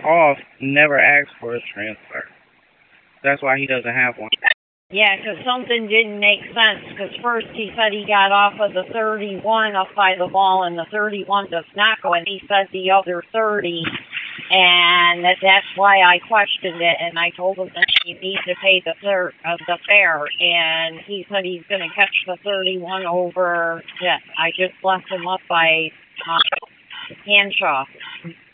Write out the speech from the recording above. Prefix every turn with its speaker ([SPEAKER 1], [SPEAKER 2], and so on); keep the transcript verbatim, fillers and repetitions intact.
[SPEAKER 1] off, never asked for a transfer. That's why he doesn't have one.
[SPEAKER 2] Yeah, because something didn't make sense. Because first he said he got off of the thirty-one up by the ball, and the thirty-one does not go, and he said the other thirty, and that, that's why I questioned it, and I told him that he needs to pay the third of the fare, and he said he's going to catch the thirty-one over. Yeah, I just left him up by uh, Hanshaw.